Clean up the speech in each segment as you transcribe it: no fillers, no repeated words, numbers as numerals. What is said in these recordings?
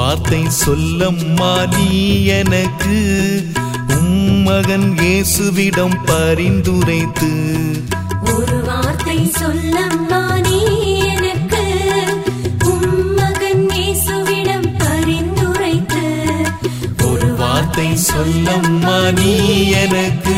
வார்த்தை சொல்லம்மா நீ எனக்கு, உம்மகன் இயேசுவிடம் பரிந்துரைத்து. ஒரு வார்த்தை சொல்லம்மா நீ எனக்கு, உம்மகன் இயேசுவிடம் பரிந்துரைத்து. ஒரு வார்த்தை சொல்லம்மா நீ எனக்கு.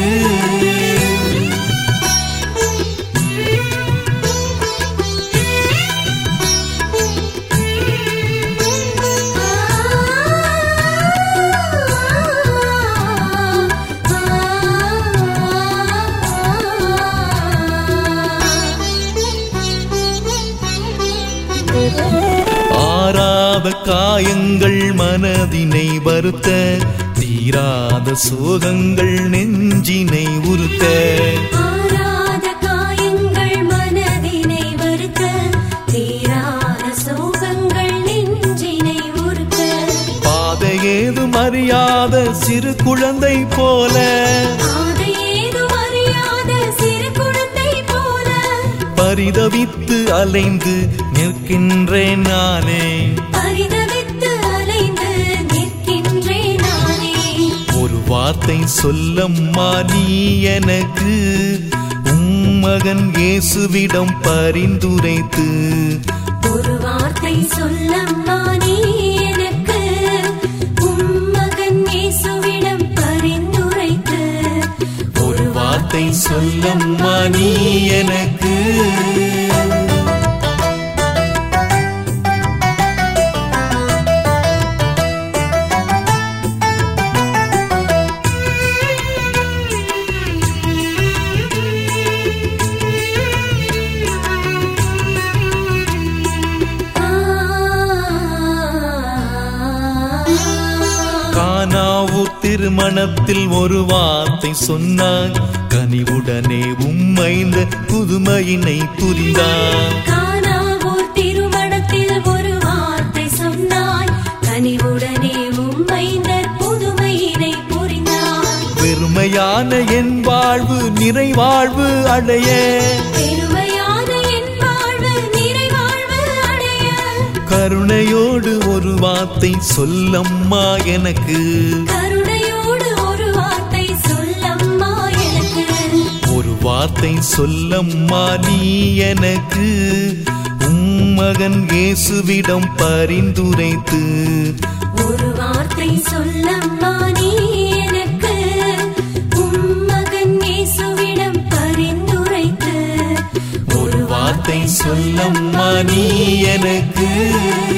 ஆறாத காயங்கள் மனதினை வருத்த, தீராத சோகங்கள் நெஞ்சினை உறுத்த. ஆறாத காயங்கள் மனதினை வருத்த, தீராத சோகங்கள் நெஞ்சினை உறுத்த. பாதையேதும் அறியாத சிறு குழந்தை போல, பாதையேதும் அறியாத சிறு குழந்தை போல, பரிதவித்து அலைந்து நிற்கின்றேன் நானே. பரிதவித்து அலைந்து நிற்கின்றேன் நானே. ஒரு வார்த்தை சொல்லம்மா நீ எனக்கு, உம்மகன் இயேசுவிடம் பரிந்துரைத்து. ஒரு வார்த்தை சொல்லம்மா நீ எனக்கு, உம்மகன் இயேசுவிடம் பரிந்துரைத்து. ஒரு வார்த்தை சொல்லம்மா நீ எனக்கு. கானாவூர் திருமணத்தில் ஒரு வார்த்தை சொன்னாய், கனிவுடனே உம்மைந்த புதுமையினை புரிந்தாய். கானாவூர் திருமணத்தில் ஒரு வார்த்தை சொன்னாய், கனிவுடனே உம்மைந்த புதுமையினை புரிந்தாய். பெருமையான என் வாழ்வு நிறைவாழ்வு அடைய, பெருமையான என் வாழ்வு நிறைவாழ்வு அடைய. கருணையோடு ஒரு வார்த்தை சொல்லம்மா எனக்கு. கருணையோடு ஒரு வார்த்தை சொல்லம்மா எனக்கு. ஒரு வார்த்தை சொல்லம்மா நீ எனக்கு, உம்மகன் இயேசுவிடம் பரிந்துரைத்து. ஒரு வார்த்தை சொல்லம்மா நீ எனக்கு, உம்மகன் இயேசுவிடம் பரிந்துரைத்து. ஒரு வார்த்தை சொல்லம்மா நீ எனக்கு.